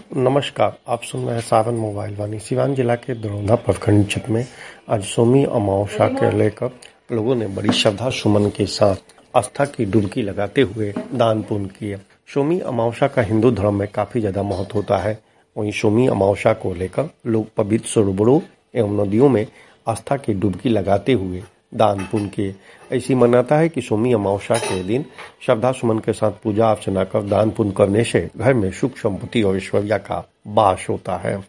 नमस्कार, आप सुन रहे हैं सावन मोबाइल वाणी। सिवान जिला के दरौंधा प्रखंड क्षेत्र में आज सोमी अमावस्या के लेकर लोगों ने बड़ी श्रद्धा सुमन के साथ आस्था की डुबकी लगाते हुए दान पुण्य किया। सोमी अमावस्या का हिंदू धर्म में काफी ज्यादा महत्व होता है। वहीं सोमी अमावस्या को लेकर लोग पवित्र सरोवरों एवं नदियों में आस्था की डुबकी लगाते हुए दान पुण्य किए। ऐसी मान्यता है कि सोमी अमावस्या के दिन श्रद्धा सुमन के साथ पूजा अर्चना कर दान पुण्य करने से घर में सुख संपत्ति और ऐश्वर्य का वास होता है।